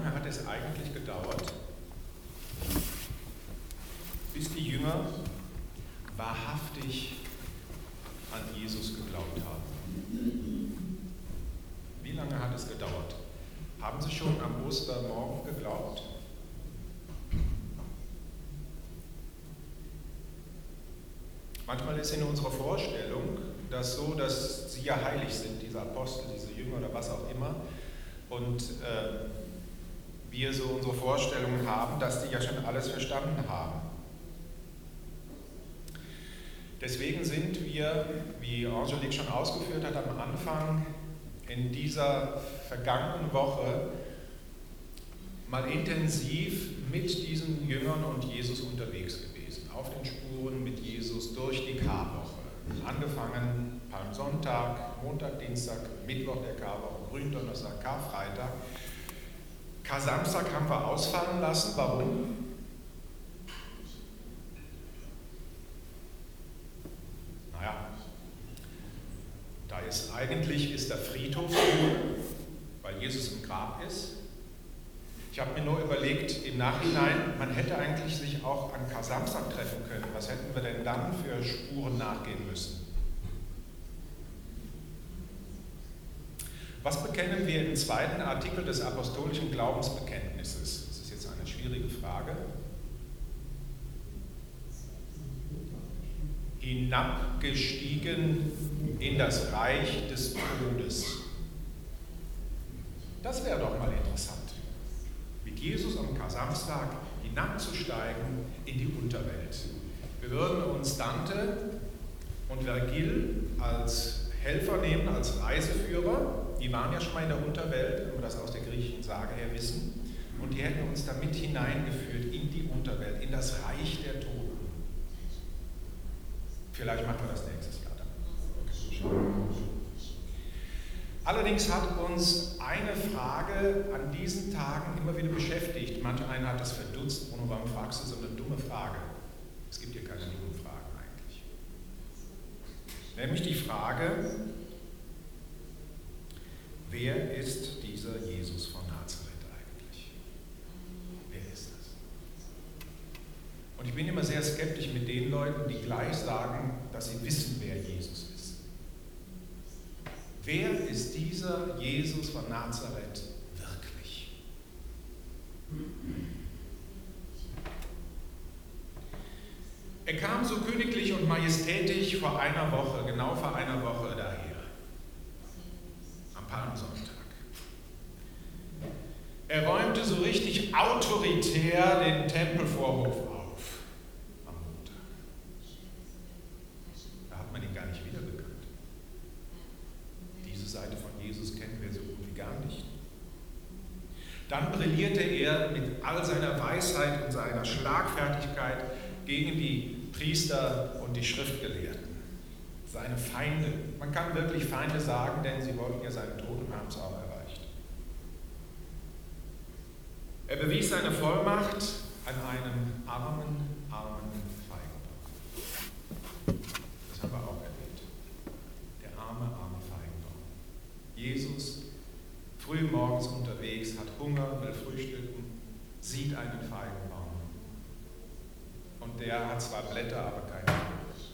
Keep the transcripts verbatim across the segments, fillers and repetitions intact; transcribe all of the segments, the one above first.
lange hat es eigentlich gedauert, bis die Jünger wahrhaftig an Jesus geglaubt haben? Wie lange hat es gedauert? Haben sie schon am Ostermorgen geglaubt? Manchmal ist in unserer Vorstellung das so, dass sie ja heilig sind, diese Apostel, diese Jünger oder was auch immer, und äh, wir so unsere Vorstellungen haben, dass die ja schon alles verstanden haben. Deswegen sind wir, wie Angelique schon ausgeführt hat am Anfang, in dieser vergangenen Woche mal intensiv mit diesen Jüngern und Jesus unterwegs gewesen, auf den Spuren mit Jesus durch die Karwoche. Angefangen Palmsonntag, Montag, Dienstag, Mittwoch der Karwoche, Gründonnerstag, Karfreitag. Kar-Samstag haben wir ausfallen lassen. Warum? Naja, da ist eigentlich ist der Friedhof, weil Jesus im Grab ist. Ich habe mir nur überlegt, im Nachhinein, man hätte eigentlich sich auch an Kar-Samstag treffen können. Was hätten wir denn dann für Spuren nachgehen müssen? Was bekennen wir im zweiten Artikel des apostolischen Glaubensbekenntnisses? Das ist jetzt eine schwierige Frage. Hinabgestiegen in das Reich des Todes. Das wäre doch mal interessant. Mit Jesus am Kar-Samstag hinabzusteigen in die Unterwelt. Wir würden uns Dante und Vergil als Helfer nehmen, als Reiseführer. Die waren ja schon mal in der Unterwelt, wenn wir das aus der griechischen Sage her wissen. Und die hätten uns damit hineingeführt in die Unterwelt, in das Reich der Toten. Vielleicht machen wir das nächstes Jahr dann. Allerdings hat uns eine Frage an diesen Tagen immer wieder beschäftigt. Manch einer hat das verdutzt, Bruno, warum fragst du so eine dumme Frage? Es gibt hier keine dummen Fragen eigentlich. Nämlich die Frage, wer ist dieser Jesus von Nazareth eigentlich? Wer ist das? Und ich bin immer sehr skeptisch mit den Leuten, die gleich sagen, dass sie wissen, wer Jesus ist. Wer ist dieser Jesus von Nazareth wirklich? Er kam so königlich und majestätisch vor einer Woche, genau vor einer Woche daher, am Palmsonntag. Er räumte so richtig autoritär den Tempelvorhof auf am Montag. Da hat man ihn gar nicht wiedergekannt. Diese Seite von Jesus kennen wir so gut wie gar nicht. Dann brillierte er mit all seiner Weisheit und seiner Schlagfertigkeit gegen die Priester und die Schriftgelehrten, seine Feinde. Man kann wirklich Feinde sagen, denn sie wollten ja seinen Tod und haben es auch erreicht. Er bewies seine Vollmacht an einem armen, armen Feigenbaum. Das haben wir auch erlebt. Der arme, arme Feigenbaum. Jesus, früh morgens unterwegs, hat Hunger, will frühstücken, sieht einen Feigenbaum. Und der hat zwar Blätter, aber keine Frucht.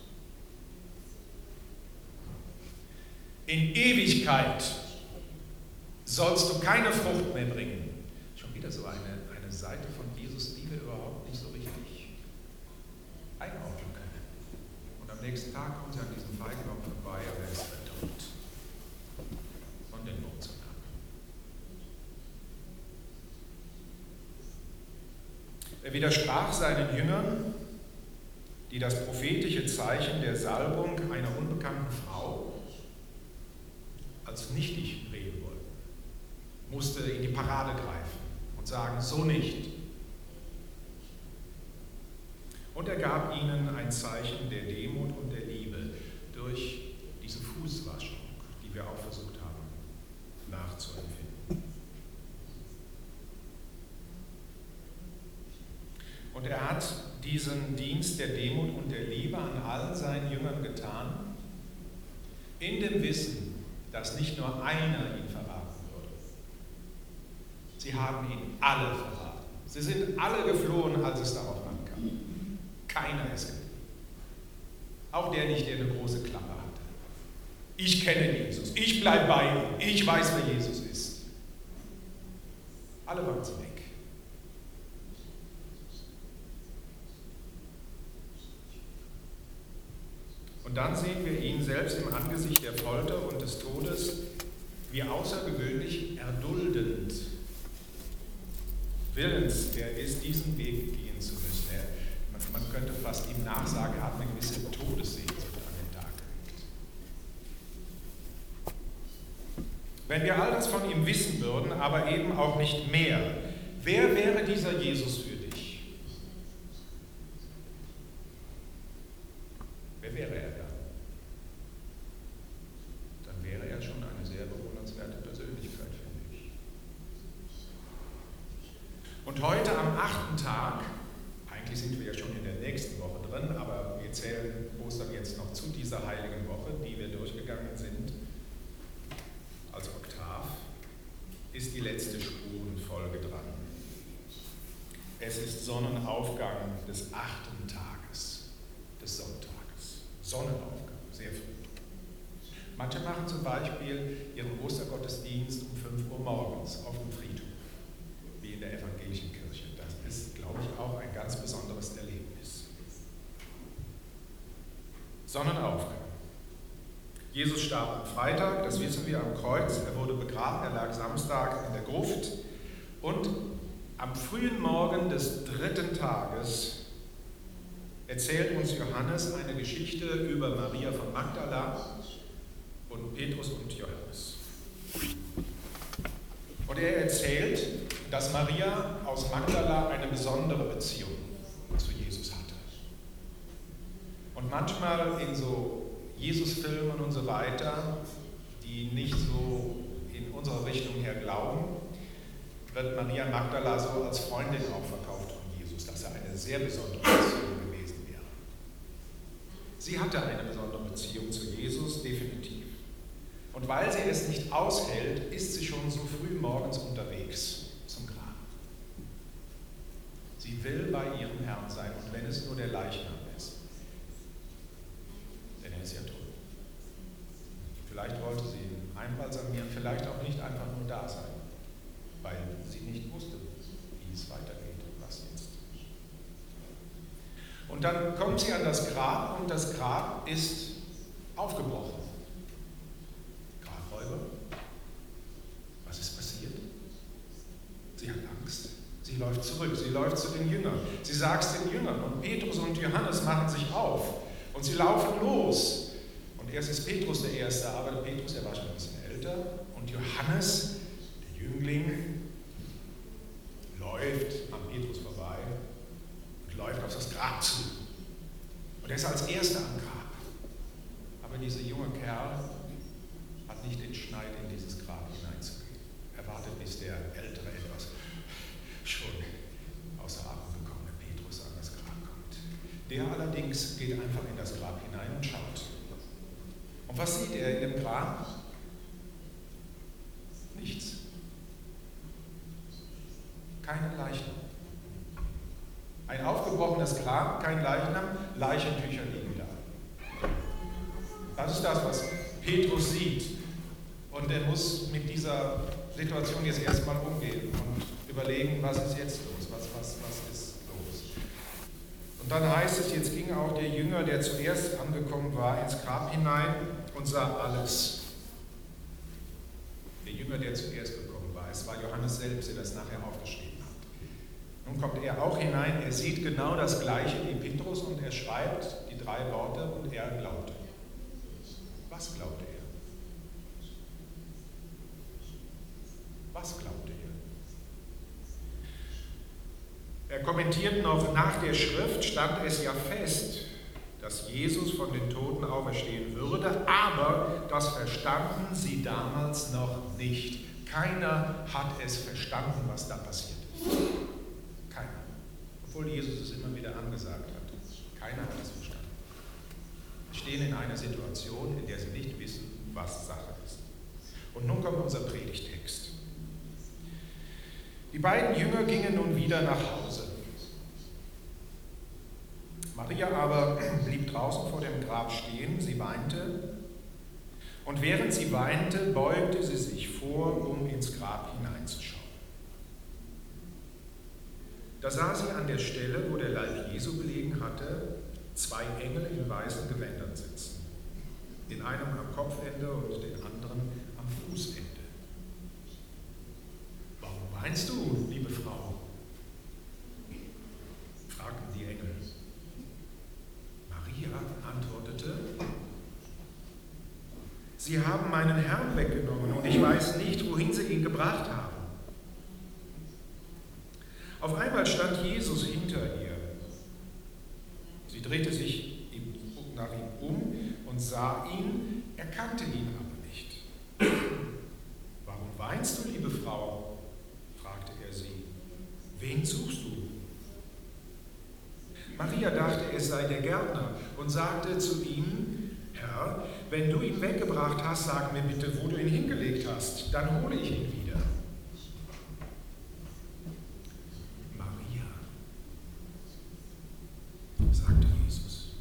In Ewigkeit sollst du keine Frucht mehr bringen. Schon wieder so eine, eine Seite von Jesus, die wir überhaupt nicht so richtig einordnen können. Und am nächsten Tag kommen sie an diesem Feigenbaum vorbei, aber er ist tot. Von den Wurzeln ab. Er widersprach seinen Jüngern, die das prophetische Zeichen der Salbung einer unbekannten Frau als nichtig reden wollten, musste in die Parade greifen und sagen, so nicht. Und er gab ihnen ein Zeichen der Demut und der Liebe durch diese Fußwaschung, die wir auch versucht haben nachzuempfinden. Und er hat diesen Dienst der Demut und der Liebe an allen seinen Jüngern getan, in dem Wissen, dass nicht nur einer ihn verraten würde, Sie haben ihn alle verraten. Sie sind alle geflohen, als es darauf ankam. Keiner ist geblieben. Auch der nicht, der eine große Klappe hatte. Ich kenne Jesus, ich bleibe bei ihm, ich weiß, wer Jesus ist. Alle waren sie weg. Und dann sehen wir ihn selbst im Angesicht der Folter und des Todes, wie außergewöhnlich erduldend, willens er ist, diesen Weg gehen zu müssen. Er, man, man könnte fast ihm nachsagen, er hat eine gewisse Todessehnsucht an den Tag gelegt. Wenn wir all das von ihm wissen würden, aber eben auch nicht mehr, wer wäre dieser Jesus für dich? Wer wäre er dann? Dann wäre er schon eine sehr bewundernswerte Persönlichkeit, finde ich. Und heute am achten Tag, eigentlich sind wir ja schon in der nächsten Woche drin, aber wir zählen Ostern jetzt noch zu dieser heiligen Woche, die wir durchgegangen sind, als Oktav, ist die letzte Spurenfolge dran. Es ist Sonnenaufgang des achten Tages, des Sonntages. Sonnenaufgang, sehr früh. Manche machen zum Beispiel ihren Ostergottesdienst um fünf Uhr morgens auf dem Friedhof, wie in der evangelischen Kirche. Das ist, glaube ich, auch ein ganz besonderes Erlebnis. Sonnenaufgang. Jesus starb am Freitag, das wissen wir, am Kreuz. Er wurde begraben, er lag Samstag in der Gruft. Und am frühen Morgen des dritten Tages erzählt uns Johannes eine Geschichte über Maria von Magdala und Petrus und Johannes. Und er erzählt, dass Maria aus Magdala eine besondere Beziehung zu Jesus hatte. Und manchmal in so Jesus-Filmen und so weiter, die nicht so in unsere Richtung her glauben, wird Maria Magdala so als Freundin auch verkauft von Jesus, dass er eine sehr besondere Beziehung gewesen wäre. Sie hatte eine besondere Beziehung zu Jesus, definitiv. Und weil sie es nicht aushält, ist sie schon so früh morgens unterwegs zum Grab. Sie will bei ihrem Herrn sein, und wenn es nur der Leichnam ist. Denn er ist ja tot. Vielleicht wollte sie ihn einbalsamieren, vielleicht auch nicht einfach nur da sein, weil sie nicht wusste, wie es weitergeht und was jetzt. Und dann kommt sie an das Grab, und das Grab ist aufgebrochen. Grabräuber? Was ist passiert? Sie hat Angst. Sie läuft zurück, sie läuft zu den Jüngern. Sie sagt es den Jüngern, und Petrus und Johannes machen sich auf und sie laufen los. Und erst ist Petrus der Erste, aber der Petrus, der war schon ein bisschen älter, und Johannes, der Jüngling, läuft am Petrus vorbei und läuft auf das Grab zu. Und er ist als Erster am Grab. Aber dieser junge Kerl hat nicht den Schneid, in dieses Grab hineinzugehen. Er wartet, bis der ältere etwas schon außer Atem gekommene Petrus an das Grab kommt. Der allerdings geht einfach in das Grab hinein und schaut. Und was sieht er in dem Grab? Nichts. Keinen Leichnam. Ein aufgebrochenes Grab, kein Leichnam, Leichentücher liegen da. Das ist das, was Petrus sieht. Und er muss mit dieser Situation jetzt erstmal umgehen und überlegen, was ist jetzt los, was, was, was ist los. Und dann heißt es, jetzt ging auch der Jünger, der zuerst angekommen war, ins Grab hinein und sah alles. Der Jünger, der zuerst gekommen war, es war Johannes selbst, der das nachher aufgeschrieben hat. Nun kommt er auch hinein, er sieht genau das Gleiche wie Petrus und er schreibt die drei Worte und er glaubte. Was glaubte er? Was glaubte er? Er kommentiert noch, nach der Schrift stand es ja fest, dass Jesus von den Toten auferstehen würde, aber das verstanden sie damals noch nicht. Keiner hat es verstanden, was da passiert ist. Keiner. Obwohl Jesus es immer wieder angesagt hat. Keiner hat es verstanden. Sie stehen in einer Situation, in der sie nicht wissen, was Sache ist. Und nun kommt unser Predigtext. Die beiden Jünger gingen nun wieder nach Hause. Maria aber blieb draußen vor dem Grab stehen, sie weinte, und während sie weinte, beugte sie sich vor, um ins Grab hineinzuschauen. Da sah sie an der Stelle, wo der Leib Jesu gelegen hatte, zwei Engel in weißen Gewändern sitzen, den einen am Kopfende und den anderen am Fußende. Warum weinst du, liebe Frau? Fragten die Engel. Maria antwortete: Sie haben meinen Herrn weggenommen und ich weiß nicht, wohin sie ihn gebracht haben. Auf einmal stand Jesus hinter ihr. Sie drehte sich nach ihm um und sah ihn, erkannte ihn aber nicht. Warum weinst du, liebe Frau? Fragte er sie. Wen suchst du? Maria dachte, es sei der Gärtner und sagte zu ihm: Herr, wenn du ihn weggebracht hast, sag mir bitte, wo du ihn hingelegt hast, dann hole ich ihn wieder. Maria, sagte Jesus.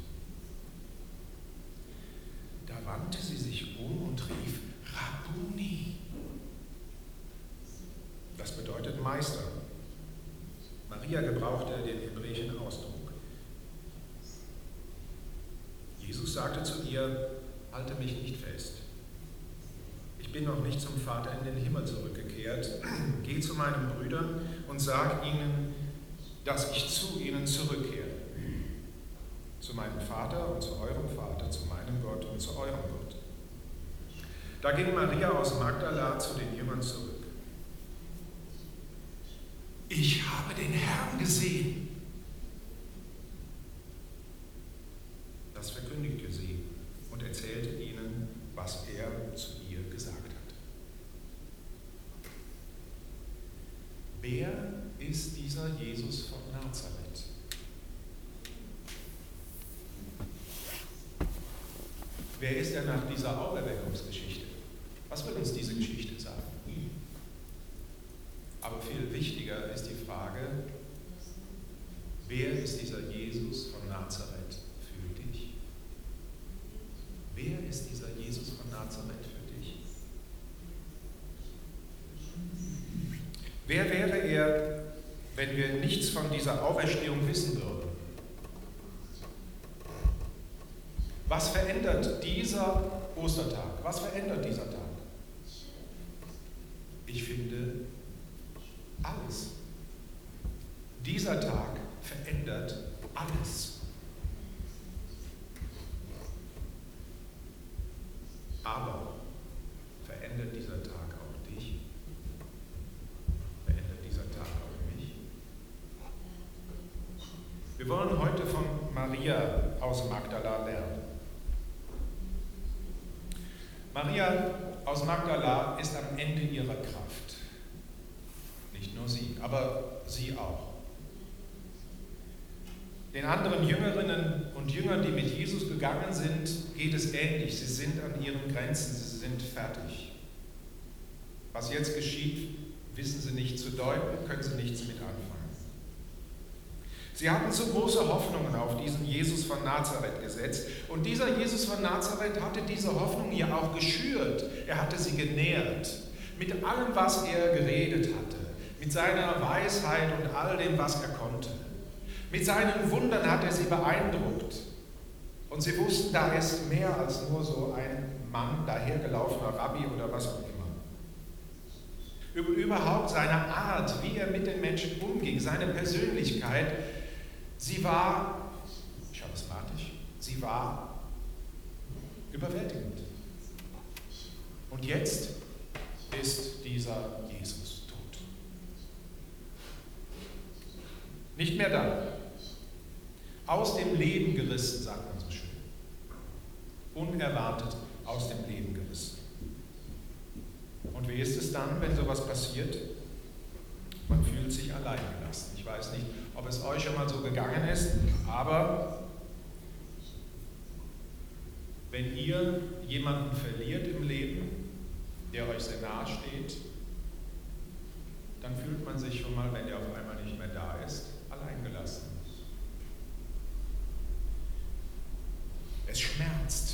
Da wandte sie sich um und rief: Rabbuni. Das bedeutet Meister. Maria gebrauchte den hebräischen Ausdruck. Jesus sagte zu ihr: Halte mich nicht fest. Ich bin noch nicht zum Vater in den Himmel zurückgekehrt. Geh zu meinen Brüdern und sag ihnen, dass ich zu ihnen zurückkehre. Zu meinem Vater und zu eurem Vater, zu meinem Gott und zu eurem Gott. Da ging Maria aus Magdala zu den Jüngern zurück. Ich habe den Herrn gesehen. Das verkündigte sie und erzählte ihnen, was er zu ihr gesagt hat. Wer ist dieser Jesus von Nazareth? Wer ist er nach dieser Auferweckungsgeschichte? Was will uns diese Geschichte sagen? Aber viel wichtiger ist die Frage, wer ist dieser Jesus von Nazareth für dich? Wer ist dieser Jesus von Nazareth für dich? Wer wäre er, wenn wir nichts von dieser Auferstehung wissen würden? Was verändert dieser Ostertag? Was verändert dieser Tag? Ich finde, alles. Dieser Tag verändert alles. Aber verändert dieser Tag auch dich? Verändert dieser Tag auch mich? Wir wollen heute von Maria aus Magdala lernen. Maria aus Magdala ist am Ende ihrer Kraft. Nicht nur sie, aber sie auch. Den anderen Jüngerinnen und Jüngern, die mit Jesus gegangen sind, geht es ähnlich. Sie sind an ihren Grenzen, sie sind fertig. Was jetzt geschieht, wissen sie nicht zu deuten, können sie nichts mit anfangen. Sie hatten zu große Hoffnungen auf diesen Jesus von Nazareth gesetzt. Und dieser Jesus von Nazareth hatte diese Hoffnung ja auch geschürt. Er hatte sie genährt. Mit allem, was er geredet hatte. Mit seiner Weisheit und all dem, was er konnte. Mit seinen Wundern hat er sie beeindruckt. Und sie wussten, da ist mehr als nur so ein Mann, dahergelaufener Rabbi oder was auch immer. Überhaupt seine Art, wie er mit den Menschen umging, seine Persönlichkeit, sie war, charismatisch, sie war überwältigend. Und jetzt ist dieser Jesus tot. Nicht mehr da. Aus dem Leben gerissen, sagt man so schön. Unerwartet aus dem Leben gerissen. Und wie ist es dann, wenn sowas passiert? Man fühlt sich allein gelassen. Ich weiß nicht, ob es euch schon mal so gegangen ist, aber wenn ihr jemanden verliert im Leben, der euch sehr nahe steht, dann fühlt man sich schon mal, wenn er auf einmal nicht mehr da ist, alleingelassen. Es schmerzt.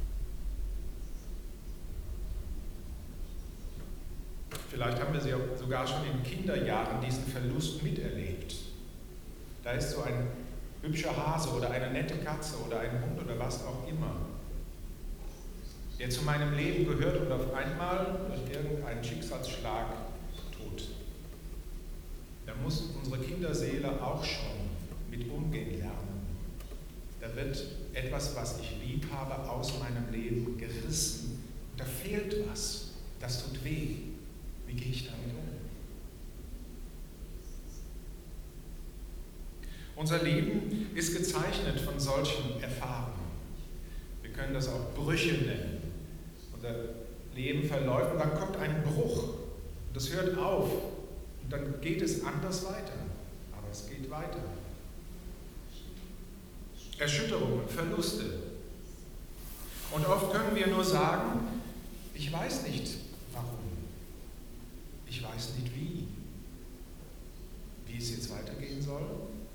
Vielleicht haben wir sie sogar schon in Kinderjahren diesen Verlust miterlebt. Da ist so ein hübscher Hase oder eine nette Katze oder ein Hund oder was auch immer, der zu meinem Leben gehört und auf einmal durch irgendeinen Schicksalsschlag tot. Da muss unsere Kinderseele auch schon mit umgehen lernen. Da wird etwas, was ich lieb habe, aus meinem Leben gerissen. Da fehlt was. Das tut weh. Wie gehe ich damit um? Unser Leben ist gezeichnet von solchen Erfahrungen. Wir können das auch Brüche nennen. Unser Leben verläuft und dann kommt ein Bruch. Und das hört auf. Und dann geht es anders weiter. Aber es geht weiter. Erschütterungen, Verluste. Und oft können wir nur sagen, ich weiß nicht warum. Ich weiß nicht wie. Wie es jetzt weitergehen soll.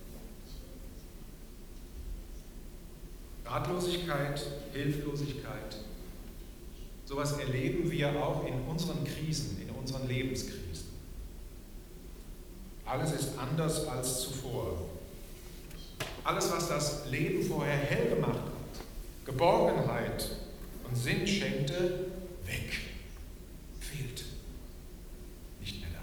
Ratlosigkeit, Hilflosigkeit. Sowas erleben wir auch in unseren Krisen, in unseren Lebenskrisen. Alles ist anders als zuvor. Alles, was das Leben vorher hell gemacht hat, Geborgenheit und Sinn schenkte, weg, fehlt, nicht mehr da.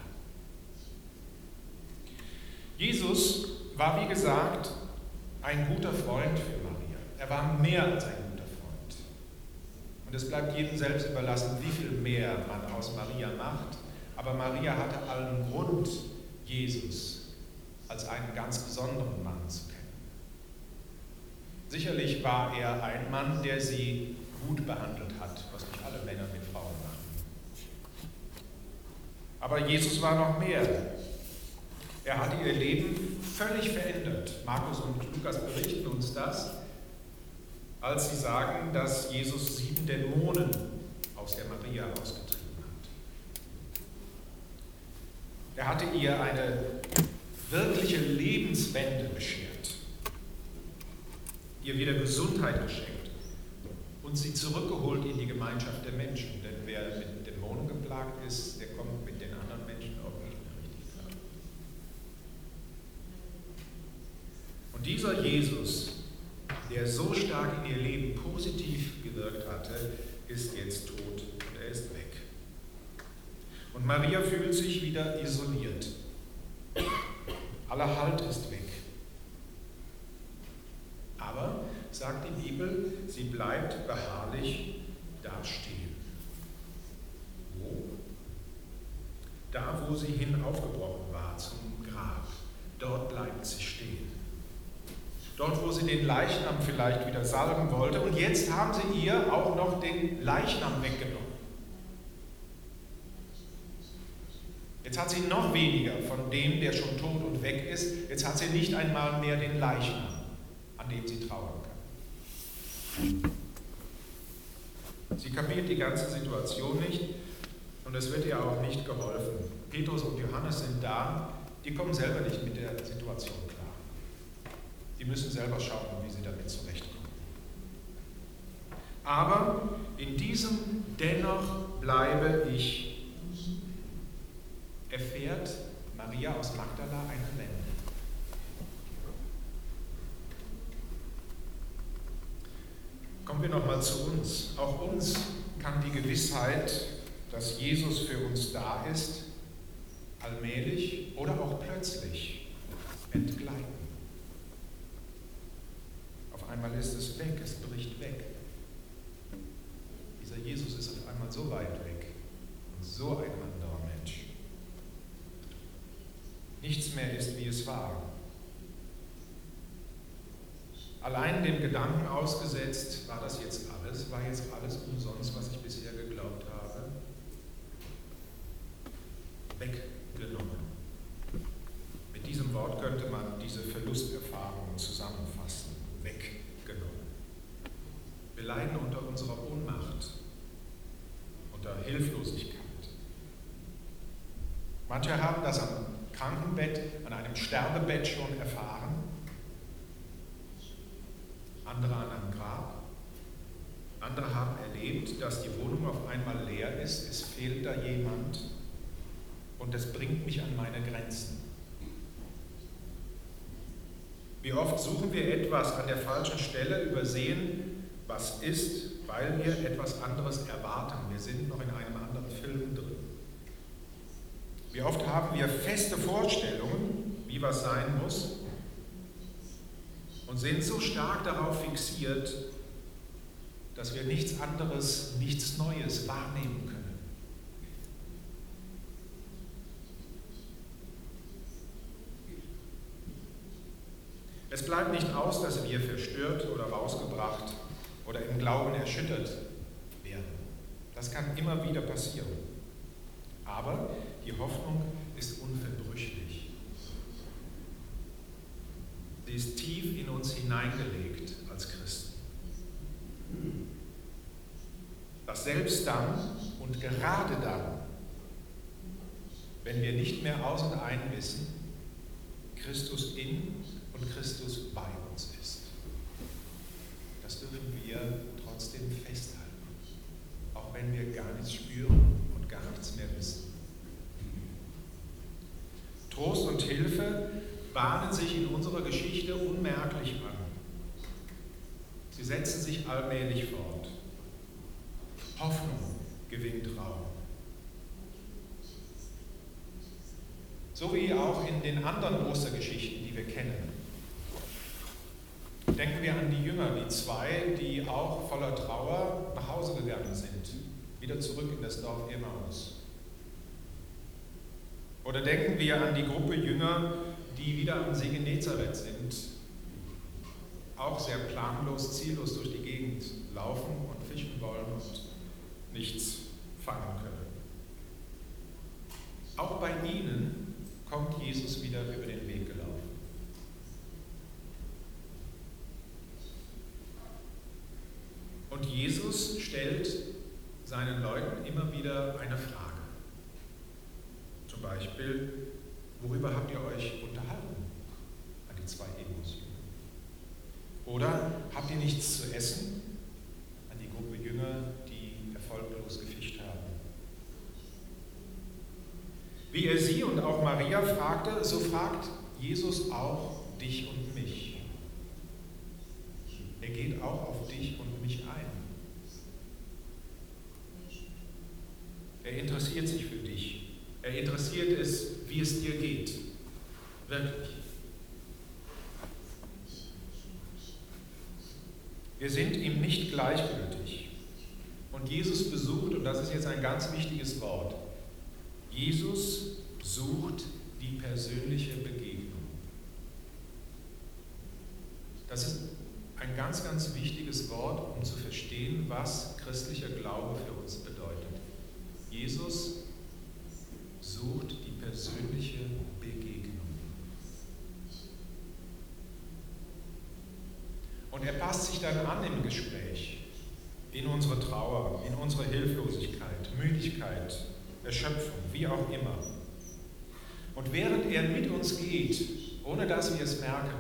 Jesus war, wie gesagt, ein guter Freund für Maria. Er war mehr als ein guter Freund. Und es bleibt jedem selbst überlassen, wie viel mehr man aus Maria macht. Aber Maria hatte allen Grund, Jesus als einen ganz besonderen Mann zu kennen. Sicherlich war er ein Mann, der sie gut behandelt hat, was nicht alle Männer mit Frauen machen. Aber Jesus war noch mehr. Er hatte ihr Leben völlig verändert. Markus und Lukas berichten uns das, als sie sagen, dass Jesus sieben Dämonen aus der Maria ausgetrieben hat. Er hatte ihr eine wirkliche Lebenswende beschert, ihr wieder Gesundheit geschenkt und sie zurückgeholt in die Gemeinschaft der Menschen. Denn wer mit Dämonen geplagt ist, der kommt mit den anderen Menschen auch nicht mehr richtig klar. Und dieser Jesus, der so stark in ihr Leben positiv gewirkt hatte, ist jetzt tot und er ist weg. Und Maria fühlt sich wieder isoliert. Aller Halt ist weg. Aber, sagt die Bibel, sie bleibt beharrlich dastehen. Wo? Da, wo sie hin aufgebrochen war, zum Grab. Dort bleibt sie stehen. Dort, wo sie den Leichnam vielleicht wieder salben wollte. Und jetzt haben sie ihr auch noch den Leichnam weggenommen. Jetzt hat sie noch weniger von dem, der schon tot und weg ist. Jetzt hat sie nicht einmal mehr den Leichnam, an dem sie trauern kann. Sie kapiert die ganze Situation nicht und es wird ihr auch nicht geholfen. Petrus und Johannes sind da, die kommen selber nicht mit der Situation klar. Die müssen selber schauen, wie sie damit zurechtkommen. Aber in diesem Dennoch bleibe ich erfährt Maria aus Magdala eine Wende. Kommen wir nochmal zu uns. Auch uns kann die Gewissheit, dass Jesus für uns da ist, allmählich oder auch plötzlich entgleiten. Auf einmal ist es weg, es bricht weg. Dieser Jesus ist auf einmal so weit weg und so ein anderer Mensch. Nichts mehr ist, wie es war. Allein dem Gedanken ausgesetzt, war das jetzt alles? War jetzt alles umsonst, was ich bisher geglaubt habe? Weggenommen. Mit diesem Wort könnte man diese Verlusterfahrung zusammenfassen. Weggenommen. Wir leiden unter unserer Ohnmacht, unter Hilflosigkeit. Manche haben das am Krankenbett, an einem Sterbebett schon erfahren, andere an einem Grab. Andere haben erlebt, dass die Wohnung auf einmal leer ist, es fehlt da jemand und das bringt mich an meine Grenzen. Wie oft suchen wir etwas an der falschen Stelle, übersehen, was ist, weil wir etwas anderes erwarten. Wir sind noch in einem anderen Film drin. Wie oft haben wir feste Vorstellungen, wie was sein muss, und sind so stark darauf fixiert, dass wir nichts anderes, nichts Neues wahrnehmen können. Es bleibt nicht aus, dass wir verstört oder rausgebracht oder im Glauben erschüttert werden. Das kann immer wieder passieren. Aber die Hoffnung ist unverbrüchlich. Sie ist tief in uns hineingelegt als Christen. Dass selbst dann und gerade dann, wenn wir nicht mehr aus und ein wissen, Christus in und Christus bei uns ist. Das dürfen wir trotzdem festhalten, auch wenn wir gar nichts spüren und gar nichts mehr wissen. Trost und Hilfe bahnen sich in unserer Geschichte unmerklich an. Sie setzen sich allmählich fort. Hoffnung gewinnt Raum. So wie auch in den anderen Ostergeschichten, die wir kennen. Denken wir an die Jünger, die zwei, die auch voller Trauer nach Hause gegangen sind, wieder zurück in das Dorf Emmaus. Oder denken wir an die Gruppe Jünger, die wieder am See Genezareth sind, auch sehr planlos, ziellos durch die Gegend laufen und fischen wollen und nichts fangen können. Auch bei ihnen kommt Jesus wieder über den Weg gelaufen. Und Jesus stellt seinen Leuten immer wieder eine Frage. Zum Beispiel, worüber habt ihr euch unterhalten? An die zwei Emmaus-Jünger. Oder habt ihr nichts zu essen? An die Gruppe Jünger, die erfolglos gefischt haben. Wie er sie und auch Maria fragte, so fragt Jesus auch dich und mich. Er geht auch auf dich und mich ein. Er interessiert sich für dich. Er interessiert es, wie es dir geht. Wirklich. Wir sind ihm nicht gleichgültig. Und Jesus besucht, und das ist jetzt ein ganz wichtiges Wort, Jesus sucht die persönliche Begegnung. Das ist ein ganz, ganz wichtiges Wort, um zu verstehen, was christlicher Glaube für uns bedeutet. Jesus sucht die persönliche Begegnung. Und er passt sich dann an im Gespräch, in unsere Trauer, in unsere Hilflosigkeit, Müdigkeit, Erschöpfung, wie auch immer. Und während er mit uns geht, ohne dass wir es merken,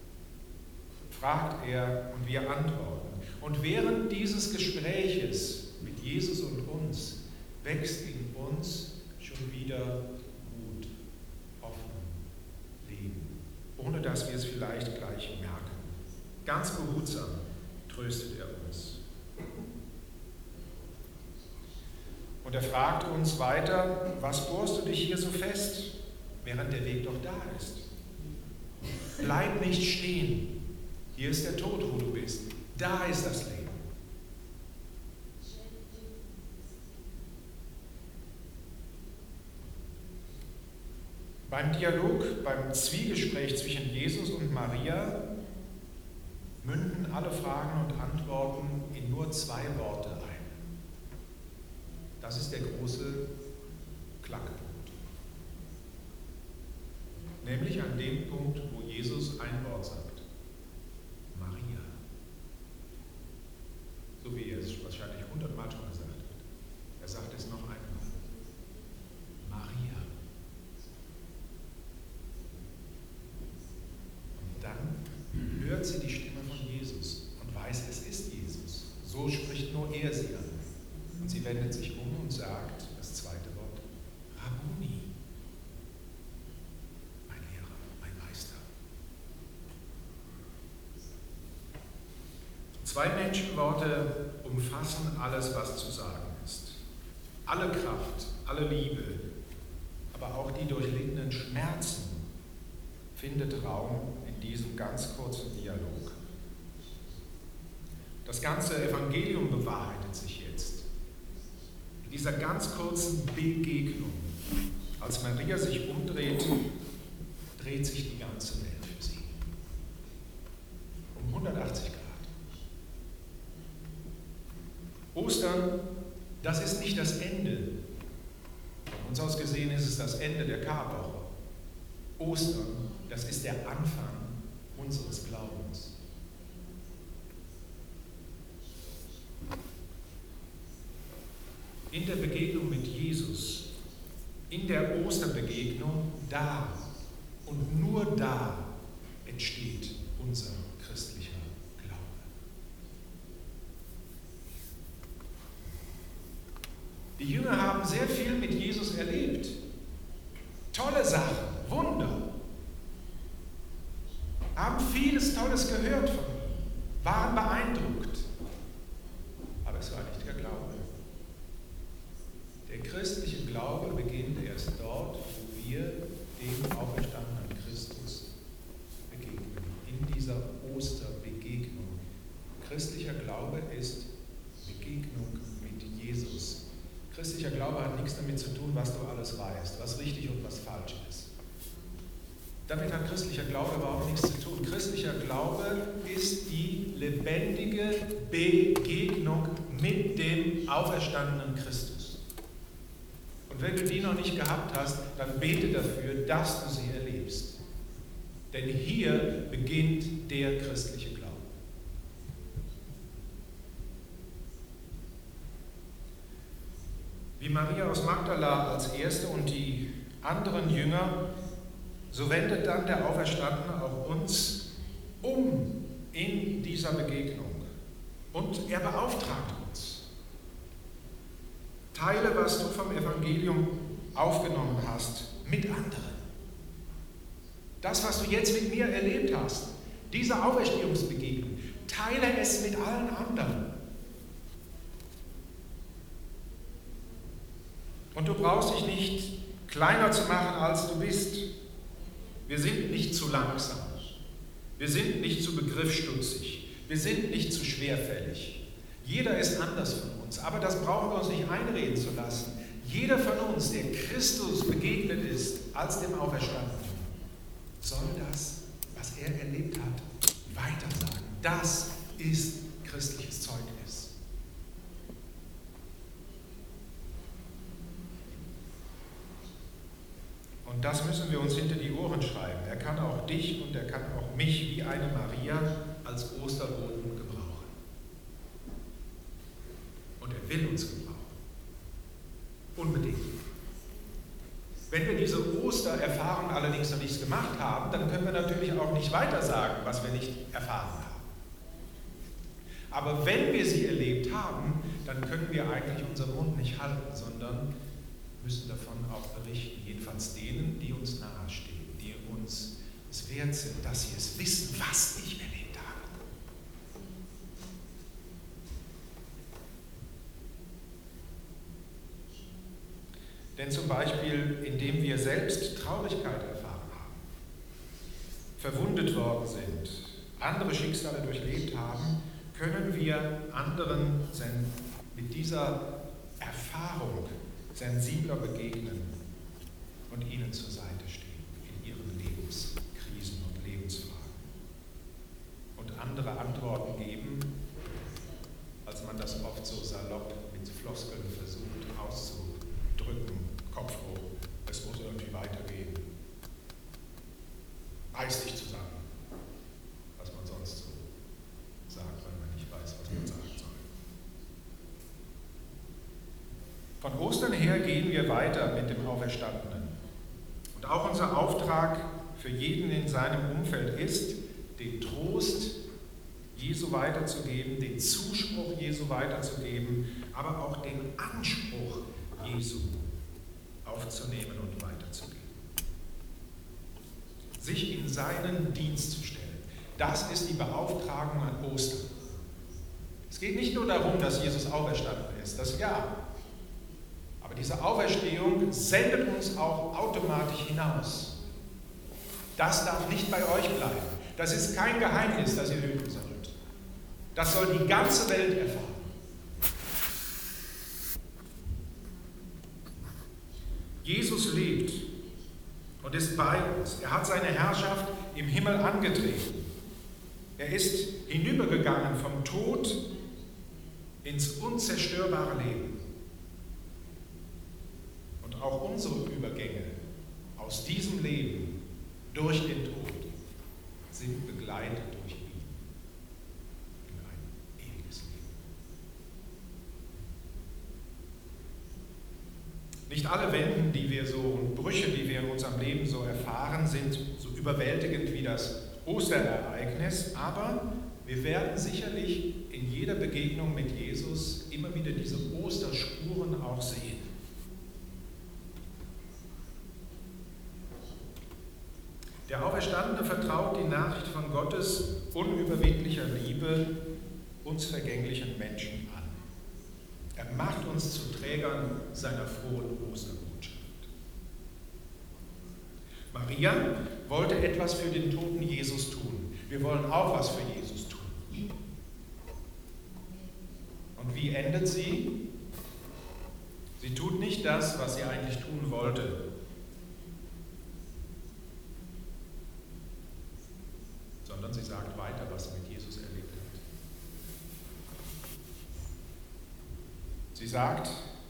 fragt er und wir antworten. Und während dieses Gespräches mit Jesus und uns wächst in uns schon wieder Mut, Hoffnung, Leben, ohne dass wir es vielleicht gleich merken. Ganz behutsam tröstet er uns. Und er fragt uns weiter, was bohrst du dich hier so fest, während der Weg doch da ist? Bleib nicht stehen. Hier ist der Tod, wo du bist. Da ist das Leben. Beim Dialog, beim Zwiegespräch zwischen Jesus und Maria münden alle Fragen und Antworten in nur zwei Worte ein. Das ist der große Knackpunkt. Nämlich an dem Punkt, wo Jesus ein Wort sagt. Maria. So wie er es wahrscheinlich hundertmal schon gesagt hat. Er sagt es noch einmal. Maria. hört sie die Stimme von Jesus und weiß, es ist Jesus. So spricht nur er sie an. Und sie wendet sich um und sagt das zweite Wort, Rabbuni, mein Lehrer, mein Meister. Zwei Menschenworte umfassen alles, was zu sagen ist. Alle Kraft, alle Liebe, aber auch die durchlidenen Schmerzen findet Raum in diesem ganz kurzen Dialog. Das ganze Evangelium bewahrheitet sich jetzt. In dieser ganz kurzen Begegnung, als Maria sich umdreht, dreht sich die ganze Welt für sie. Um hundertachtzig Grad. Ostern, das ist nicht das Ende. Von uns aus gesehen ist es das Ende der Karwoche. Ostern, das ist der Anfang unseres Glaubens. In der Begegnung mit Jesus, in der Osterbegegnung, da und nur da entsteht unser christlicher Glaube. Die Jünger haben sehr viel mit Jesus erlebt. Tolle Sachen, Wunder. Haben vieles Tolles gehört von ihm, waren beeindruckt. Aber es war nicht der Glaube. Der christliche Glaube beginnt erst dort, wo wir dem auferstandenen Christus begegnen. In dieser Osterbegegnung. Christlicher Glaube ist Begegnung mit Jesus. Christlicher Glaube hat nichts damit zu tun, was du alles weißt, was richtig und was falsch ist. Damit hat christlicher Glaube überhaupt nichts zu tun. Christlicher Glaube ist die lebendige Begegnung mit dem auferstandenen Christus. Und wenn du die noch nicht gehabt hast, dann bete dafür, dass du sie erlebst. Denn hier beginnt der christliche Glaube. Wie Maria aus Magdala als erste und die anderen Jünger, so wendet dann der Auferstandene auch uns um in dieser Begegnung. Und er beauftragt uns. Teile, was du vom Evangelium aufgenommen hast, mit anderen. Das, was du jetzt mit mir erlebt hast, diese Auferstehungsbegegnung, teile es mit allen anderen. Und du brauchst dich nicht kleiner zu machen, als du bist. Wir sind nicht zu langsam. Wir sind nicht zu begriffsstutzig. Wir sind nicht zu schwerfällig. Jeder ist anders von uns, aber das brauchen wir uns nicht einreden zu lassen. Jeder von uns, der Christus begegnet ist als dem Auferstandenen, soll das, was er erlebt hat, weitersagen. Das ist christliches Zeugnis. Und das müssen wir uns hinter die Ohren schreiben. Er kann auch dich und er kann auch mich wie eine Maria als Osterboten gebrauchen. Und er will uns gebrauchen. Unbedingt. Wenn wir diese Ostererfahrung allerdings noch nicht gemacht haben, dann können wir natürlich auch nicht weitersagen, was wir nicht erfahren haben. Aber wenn wir sie erlebt haben, dann können wir eigentlich unseren Mund nicht halten, sondern müssen davon auch berichten, jedenfalls denen, die uns nahestehen, die uns es wert sind, dass sie es wissen, was ich erlebt habe. Denn zum Beispiel, indem wir selbst Traurigkeit erfahren haben, verwundet worden sind, andere Schicksale durchlebt haben, können wir anderen mit dieser Erfahrung sensibler begegnen und ihnen zur Seite stehen in ihren Lebenskrisen und Lebensfragen und andere Antworten geben, als man das oft so salopp mit Floskeln versucht auszudrücken. Kopf hoch, es muss irgendwie weitergehen. Reiß dich zusammen, was man sonst so sagt, wenn man nicht weiß, was man sagen soll. Von Ostern her gehen wir weiter mit dem Auferstandenen. Und auch unser Auftrag für jeden in seinem Umfeld ist, den Trost Jesu weiterzugeben, den Zuspruch Jesu weiterzugeben, aber auch den Anspruch Jesu aufzunehmen und weiterzugeben. Sich in seinen Dienst zu stellen, das ist die Beauftragung an Ostern. Es geht nicht nur darum, dass Jesus auferstanden ist, das ja. Aber diese Auferstehung sendet uns auch automatisch hinaus. Das darf nicht bei euch bleiben. Das ist kein Geheimnis, das ihr hüten sollt. Das soll die ganze Welt erfahren. Jesus lebt und ist bei uns. Er hat seine Herrschaft im Himmel angetreten. Er ist hinübergegangen vom Tod ins unzerstörbare Leben. Und auch unsere Übergänge aus diesem Leben durch den Tod sind begleitet durch ihn in ein ewiges Leben. Nicht alle Wenden, die wir so und Brüche, die wir in unserem Leben so erfahren, sind so überwältigend wie das Osterereignis, aber wir werden sicherlich in jeder Begegnung mit Jesus immer wieder diese Osterspuren auch sehen. Der Auferstandene vertraut die Nachricht von Gottes unüberwindlicher Liebe uns vergänglichen Menschen an. Er macht uns zu Trägern seiner frohen Osterbotschaft. Maria wollte etwas für den toten Jesus tun. Wir wollen auch was für Jesus tun. Und wie endet sie? Sie tut nicht das, was sie eigentlich tun wollte. Sondern sie sagt weiter, was sie mit Jesus erlebt hat. Sie sagt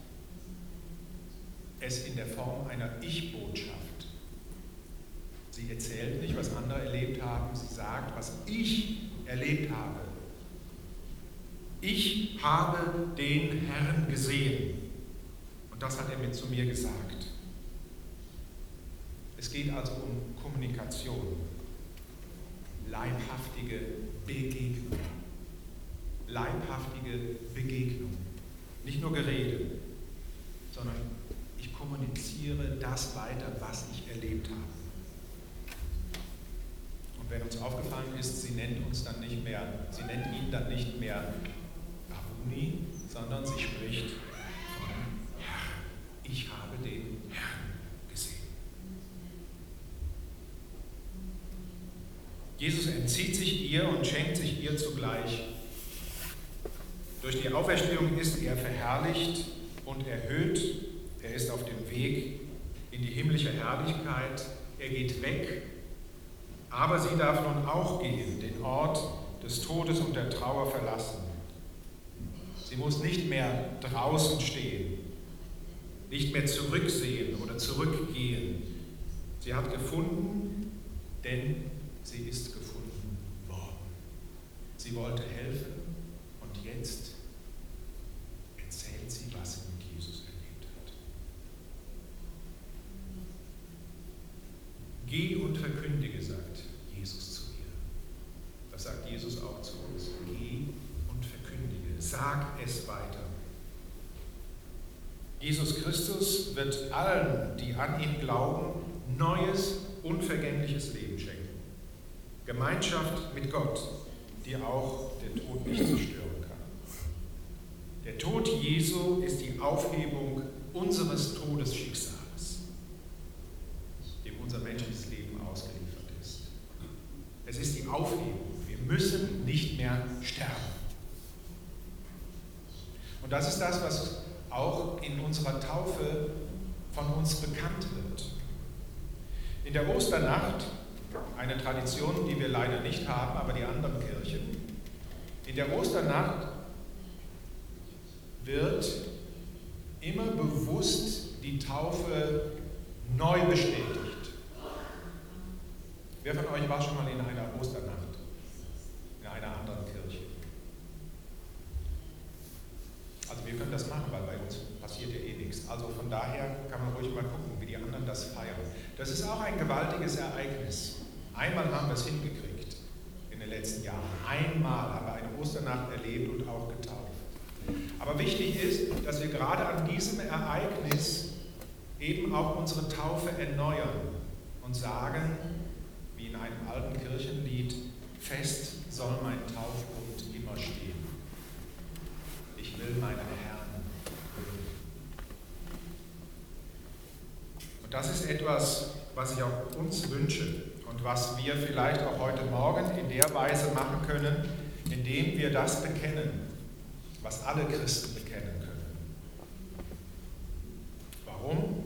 es in der Form einer Ich-Botschaft. Sie erzählt nicht, was andere erlebt haben, sie sagt, was ich erlebt habe. Ich habe den Herrn gesehen. Und das hat er mir zu mir gesagt. Es geht also um Kommunikation. Leibhaftige Begegnung. Leibhaftige Begegnung. Nicht nur Gerede, sondern ich kommuniziere das weiter, was ich erlebt habe. Und wenn uns aufgefallen ist, sie nennt uns dann nicht mehr, sie nennt ihn dann nicht mehr Rabuni, sondern sie spricht von Herrn. Ich habe den Herrn gesehen. Jesus entzieht sich ihr und schenkt sich ihr zugleich. Durch die Auferstehung ist er verherrlicht und erhöht. Er ist auf dem Weg in die himmlische Herrlichkeit. Er geht weg, aber sie darf nun auch gehen, den Ort des Todes und der Trauer verlassen. Sie muss nicht mehr draußen stehen, nicht mehr zurücksehen oder zurückgehen. Sie hat gefunden, denn sie ist gefunden worden. Sie wollte helfen und jetzt erzählt sie, was sie mit Jesus erlebt hat. Geh und verkündige, sagt Jesus zu ihr. Das sagt Jesus auch zu uns. Geh und verkündige, sag es weiter. Jesus Christus wird allen, die an ihn glauben, neues, unvergängliches Leben schenken. Gemeinschaft mit Gott, die auch der Tod nicht zerstören kann. Der Tod Jesu ist die Aufhebung unseres Todesschicksals, dem unser menschliches Leben ausgeliefert ist. Es ist die Aufhebung. Wir müssen nicht mehr sterben. Und das ist das, was auch in unserer Taufe von uns bekannt wird. In der Osternacht, eine Tradition, die wir leider nicht haben, aber die anderen Kirchen, in der Osternacht wird immer bewusst die Taufe neu bestätigt. Wer von euch war schon mal in einer Osternacht, in einer anderen Kirche? Also wir können das machen, weil bei uns passiert ja eh nichts. Also von daher kann man ruhig mal gucken, wie die anderen das feiern. Das ist auch ein gewaltiges Ereignis. Einmal haben wir es hingekriegt in den letzten Jahren. Einmal haben wir eine Osternacht erlebt und auch getauft. Aber wichtig ist, dass wir gerade an diesem Ereignis eben auch unsere Taufe erneuern und sagen, wie in einem alten Kirchenlied, fest soll mein Taufbund immer stehen. Ich will meinen Herrn hören. Und das ist etwas, was ich auch uns wünsche und was wir vielleicht auch heute Morgen in der Weise machen können, indem wir das bekennen, was alle Christen bekennen können. Warum?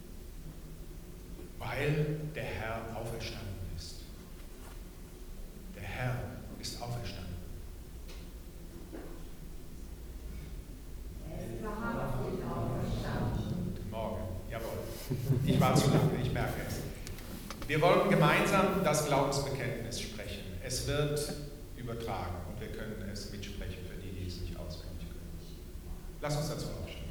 Weil der Herr auferstanden ist. Der Herr ist auferstanden. Er ist wahrhaftig auferstanden. Guten Morgen. Jawohl. Ich war zu lange, ich merke es. Wir wollen gemeinsam das Glaubensbekenntnis sprechen. Es wird übertragen und wir können es mitsprechen für die, die es nicht auswendig können. Lass uns dazu aufstehen.